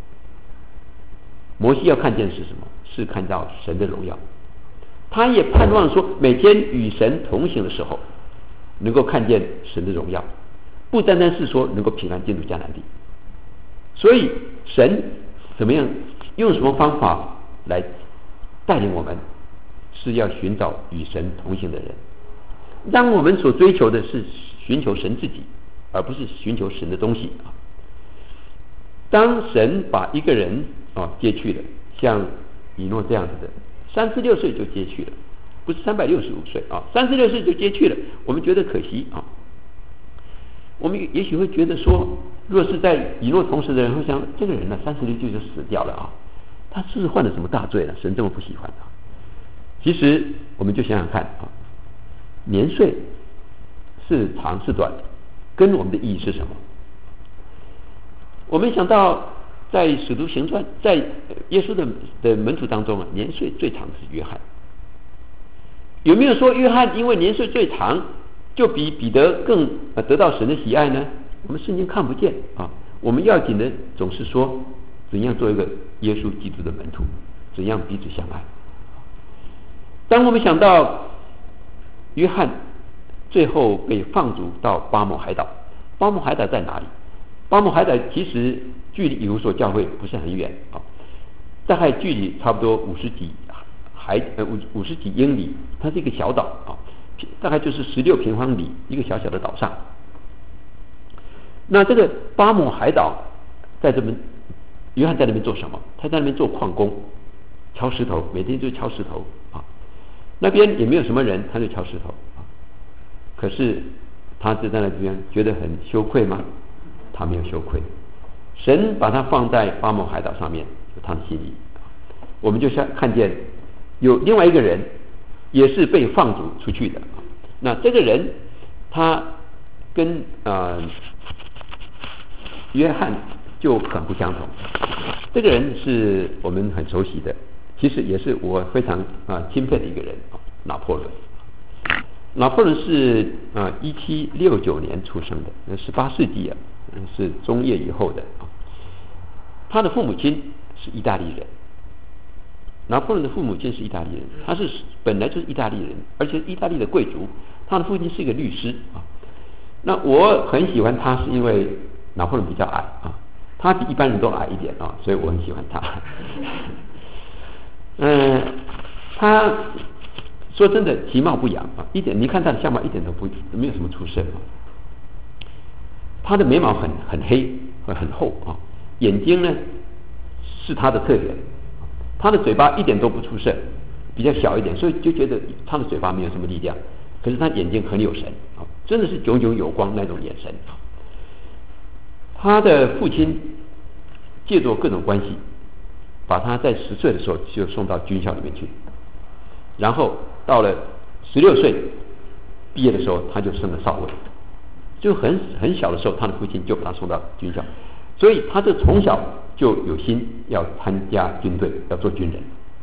摩西要看见是什么？是看到神的荣耀。他也盼望说，每天与神同行的时候，能够看见神的荣耀，不单单是说能够平安进入迦南地。所以神怎么样用什么方法来带领我们，是要寻找与神同行的人。当我们所追求的是寻求神自己，而不是寻求神的东西啊。当神把一个人啊接去了，像以诺这样子的，三十六岁就接去了，不是三百六十五岁啊，三十六岁就接去了，我们觉得可惜啊。我们也许会觉得说，若是在以诺同时的人会想，这个人呢，三十六岁就死掉了啊，他是不是犯了什么大罪了？神这么不喜欢他。其实我们就想想看啊，年岁是长是短，跟我们的意义是什么？我们想到在使徒行传，在耶稣的的门徒当中啊，年岁最长的是约翰。有没有说约翰因为年岁最长，就比彼得更得到神的喜爱呢？我们圣经看不见啊。我们要紧的总是说，怎样做一个耶稣基督的门徒，怎样彼此相爱。当我们想到约翰最后被放逐到巴摩海岛，巴摩海岛在哪里？巴摩海岛其实距离以弗所教会不是很远啊，大概距离差不多五十几海呃五五十几英里，它是一个小岛啊，大概就是十六平方里一个小小的岛上。那这个巴摩海岛在这边，约翰在那边做什么？他在那边做矿工。 敲石头，每天就敲石头啊。那边也没有什么人，他就敲石头啊。可是他就在那边觉得很羞愧吗？他没有羞愧。神把他放在巴摩海岛上面，有他的心意。我们就像看见有另外一个人，也是被放逐出去的。那这个人他跟呃约翰就很不相同。这个人是我们很熟悉的，其实也是我非常啊钦佩的一个人啊，拿破仑。拿破仑是啊一七六九年出生的，那十八世纪啊，是中叶以后的啊。他的父母亲是意大利人。拿破仑的父母亲是意大利人，他是本来就是意大利人，而且意大利的贵族。他的父亲是一个律师啊。那我很喜欢他，是因为拿破仑比较矮啊，他比一般人都矮一点啊，所以我很喜欢他。嗯、呃，他说真的其貌不扬啊，一点你看他的相貌一点都不没有什么出色啊。他的眉毛很很黑很厚啊，眼睛呢是他的特点。他的嘴巴一点都不出色，比较小一点，所以就觉得他的嘴巴没有什么力量。可是他眼睛很有神啊，真的是炯炯有光那种眼神啊。他的父亲借助各种关系，把他在十岁的时候就送到军校里面去，然后到了十六岁毕业的时候，他就升了少尉。就很很小的时候，他的父亲就把他送到军校，所以他这从小就有心要参加军队，要做军人。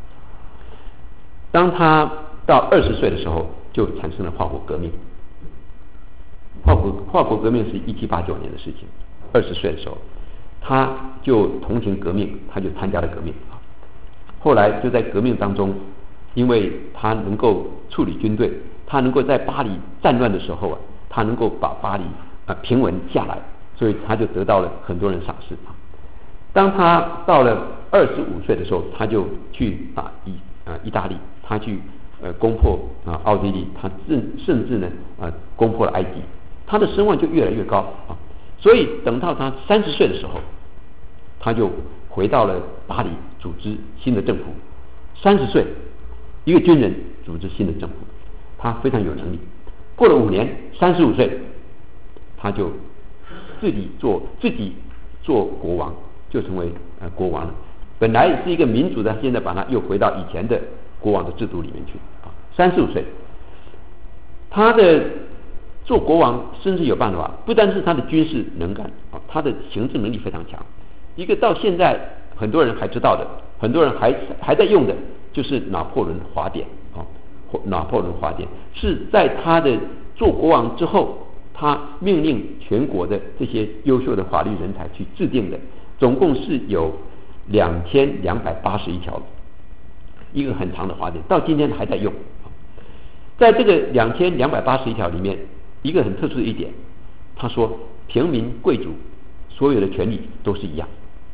当他到二十岁的时候，就产生了法国革命。法国法国革命是一七八九年的事情。二十岁的时候，他就同情革命，他就参加了革命啊。后来就在革命当中，因为他能够处理军队，他能够在巴黎战乱的时候啊，他能够把巴黎啊平稳下来，所以他就得到了很多人赏识啊。当他到了二十五岁的时候，他就去啊意啊意大利，他去呃攻破啊奥地利，他甚甚至呢啊攻破了埃及，他的声望就越来越高啊。所以等到他三十岁的时候，他就回到了巴黎，组织新的政府。三十岁，一个军人组织新的政府，他非常有能力。过了五年，三十五岁，他就自己做自己做国王。就成为呃国王了。本来是一个民主的，现在把他又回到以前的国王的制度里面去啊。三十五岁，他的做国王甚至有办法，不单是他的军事能干啊，他的行政能力非常强。一个到现在很多人还知道的，很多人还还在用的，就是拿破仑法典啊。拿破仑法典是在他的做国王之后，他命令全国的这些优秀的法律人才去制定的。总共是有两千两百八十一条，一个很长的法典，到今天还在用。在这个两千两百八十一条里面，一个很特殊的一点，他说平民贵族所有的权利都是一样。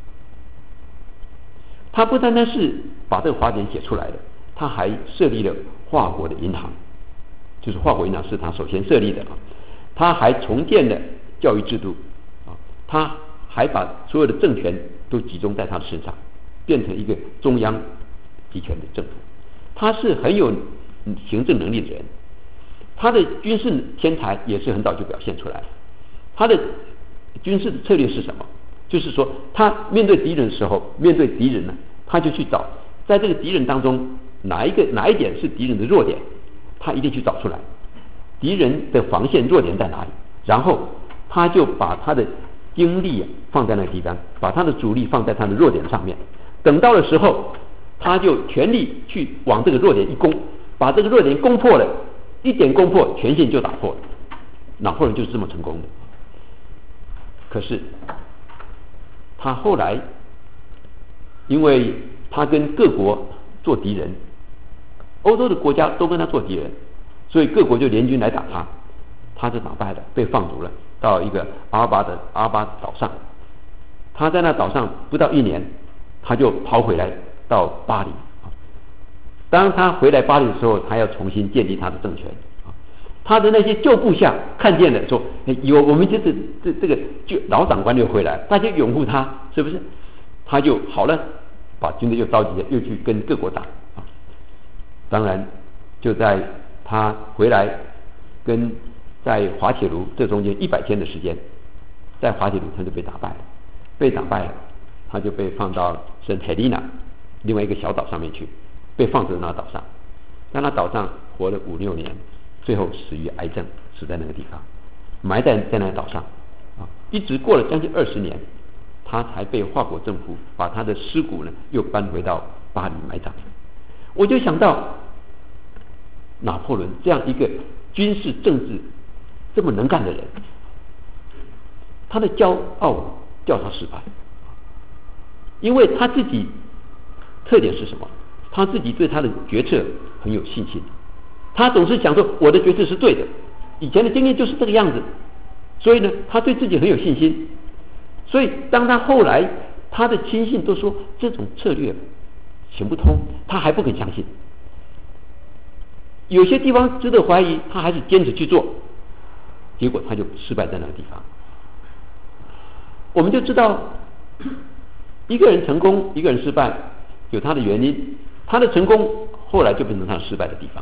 他不单单是把这个法典写出来的，他还设立了法国的银行，就是法国银行是他首先设立的啊。他还重建了教育制度啊，他还把所有的政权都集中在他的身上，变成一个中央集权的政府。他是很有行政能力的人，他的军事天才也是很早就表现出来了。他的军事的策略是什么？就是说，他面对敌人的时候，面对敌人呢，他就去找在这个敌人当中哪一个哪一点是敌人的弱点，他一定去找出来。敌人的防线弱点在哪里？然后他就把他的精力放在那个地方，把他的主力放在他的弱点上面。等到的时候，他就全力去往这个弱点一攻，把这个弱点攻破了，一点攻破，全线就打破了。拿破仑就是这么成功的。可是他后来，因为他跟各国做敌人，欧洲的国家都跟他做敌人，所以各国就联军来打他，他就打败了，被放逐了。到一个阿尔巴的阿尔巴岛上，他在那岛上不到一年，他就跑回来到巴黎。当他回来巴黎的时候，他要重新建立他的政权。他的那些旧部下看见了，说：“有我们就是这这个就老长官就回来，大家拥护他，是不是？”他就好了， 把军队又召集了，又去跟各国打啊。当然，就在他回来跟在滑铁卢这中间一百天的时间，在滑铁卢他就被打败了，被打败了，他就被放到圣海利娜另外一个小岛上面去，被放在那岛上，在那岛上活了五六年，最后死于癌症，死在那个地方，埋在在那个岛上啊，一直过了将近二十年，他才被法国政府把他的尸骨呢又搬回到巴黎埋葬。我就想到拿破仑这样一个军事政治这么能干的人，他的骄傲叫他失败，因为他自己特点是什么？他自己对他的决策很有信心，他总是想说我的决策是对的，以前的经验就是这个样子，所以呢，他对自己很有信心。所以当他后来他的亲信都说这种策略行不通，他还不肯相信，有些地方值得怀疑，他还是坚持去做，结果他就失败在那个地方。我们就知道一个人成功一个人失败有他的原因，他的成功后来就变成他失败的地方。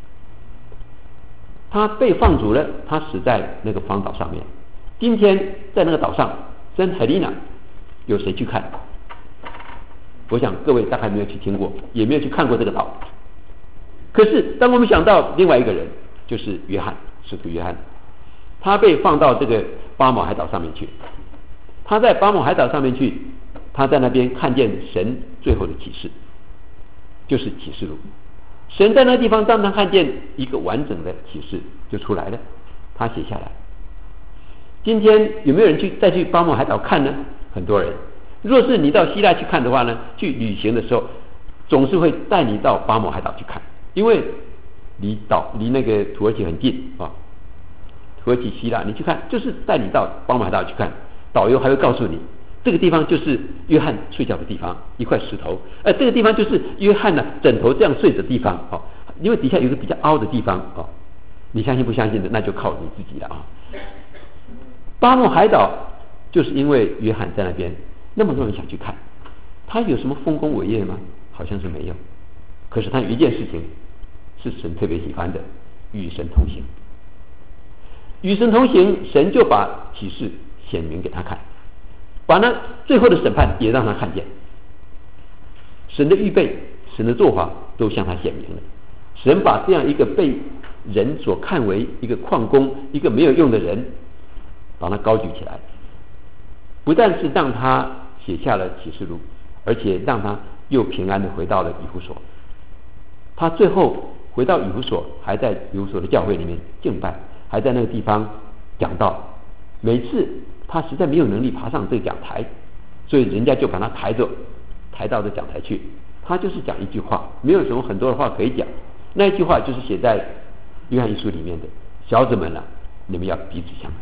他被放逐了，他死在那个荒岛上面，今天在那个岛上圣海利娜有谁去看？我想各位大概没有去听过，也没有去看过这个岛。可是当我们想到另外一个人，就是约翰，使徒约翰，他被放到这个巴摩海岛上面去，他在巴摩海岛上面去，他在那边看见神最后的启示，就是启示录。神在那地方让他看见一个完整的启示就出来了，他写下来。今天有没有人去再去巴摩海岛看呢？很多人。若是你到希腊去看的话呢，去旅行的时候总是会带你到巴摩海岛去看，因为离岛离那个土耳其很近啊，土耳其希腊你去看就是带你到巴摩海岛去看，导游还会告诉你这个地方就是约翰睡觉的地方，一块石头，呃，这个地方就是约翰呢枕头这样睡的地方哦，因为底下有一个比较凹的地方哦，你相信不相信的那就靠你自己了啊。巴摩海岛就是因为约翰在那边，那么多人想去看，他有什么丰功伟业吗？好像是没有。可是他有一件事情是神特别喜欢的，与神同行。与神同行，神就把启示显明给他看，把那最后的审判也让他看见。神的预备，神的做法都向他显明了。神把这样一个被人所看为一个矿工，一个没有用的人，把他高举起来，不但是让他写下了启示录，而且让他又平安的回到了以弗所。他最后回到以弗所，还在以弗所的教会里面敬拜，还在那个地方讲道。每次他实在没有能力爬上这个讲台，所以人家就把他抬着抬到这讲台去，他就是讲一句话，没有什么很多的话可以讲。那一句话就是写在约翰一书里面的：小子们啊，你们要彼此相爱。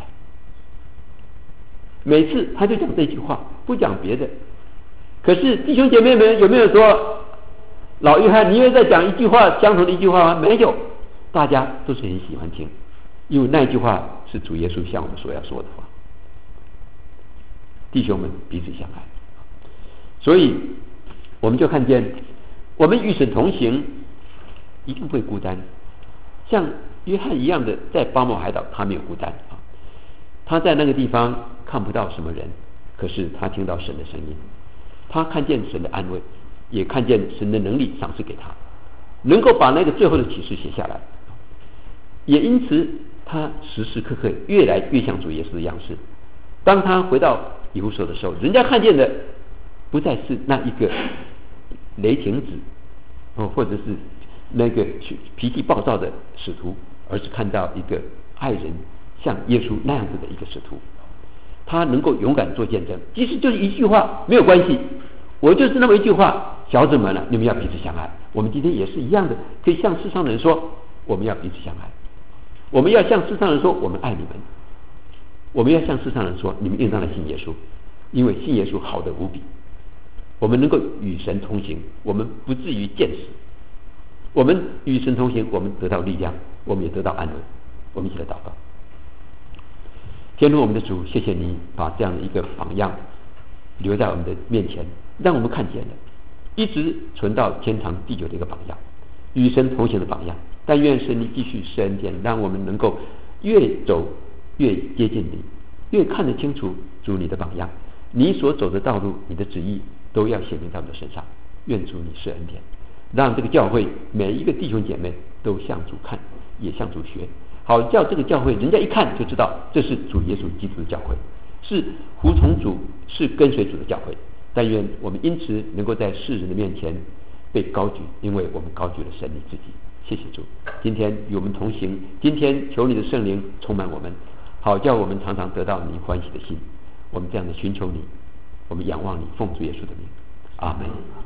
每次他就讲这句话，不讲别的。可是弟兄姐妹们有没有说，老约翰你又在讲一句话相同的一句话吗？没有，大家都是很喜欢听，因为那一句话是主耶稣向我们所要说的话。弟兄们彼此相爱，所以我们就看见，我们与神同行一定会孤单，像约翰一样的在巴摩海岛，他没有孤单啊，他在那个地方看不到什么人，可是他听到神的声音，他看见神的安慰，也看见神的能力赏赐给他，能够把那个最后的启示写下来，也因此他时时刻刻越来越像主耶稣的样式。当他回到以弗所的时候，人家看见的不再是那一个雷霆子哦，或者是那个脾气暴躁的使徒，而是看到一个爱人像耶稣那样子的一个使徒。他能够勇敢做见证，即使就是一句话没有关系，我就是那么一句话，小子们啊，你们要彼此相爱。我们今天也是一样的，可以向世上的人说我们要彼此相爱，我们要向世上人说我们爱你们，我们要向世上人说你们应当来信耶稣，因为信耶稣好得无比。我们能够与神同行，我们不至于见死，我们与神同行，我们得到力量，我们也得到安慰。我们一起来祷告。天父我们的主，谢谢你把这样的一个榜样留在我们的面前，让我们看见了一直存到天长地久的一个榜样，与神同行的榜样。但愿神你继续施恩典，让我们能够越走越接近你，越看得清楚主你的榜样，你所走的道路，你的旨意都要显明在我们的身上。愿主你施恩典，让这个教会每一个弟兄姐妹都向主看，也向主学，好叫这个教会人家一看就知道这是主耶稣基督的教会，是服从主，是跟随主的教会。但愿我们因此能够在世人的面前被高举，因为我们高举了神你自己。谢谢主，今天与我们同行，今天求你的圣灵充满我们，好叫我们常常得到你欢喜的心。我们这样的寻求你，我们仰望你，奉主耶稣的名，阿门。